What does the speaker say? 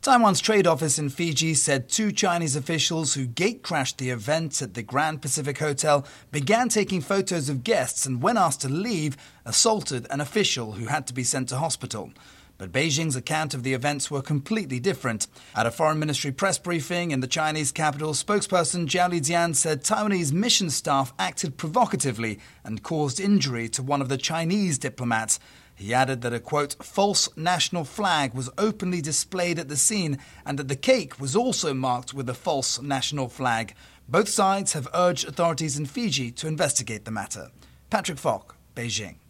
Taiwan's trade office in Fiji said 2 Chinese officials who gate-crashed the event at the Grand Pacific Hotel began taking photos of guests and, when asked to leave, assaulted an official who had to be sent to hospital. But Beijing's account of the events were completely different. At a foreign ministry press briefing in the Chinese capital, spokesperson Zhao Lijian said Taiwanese mission staff acted provocatively and caused injury to one of the Chinese diplomats. He added that a, quote, false national flag was openly displayed at the scene and that the cake was also marked with a false national flag. Both sides have urged authorities in Fiji to investigate the matter. Patrick Falk, Beijing.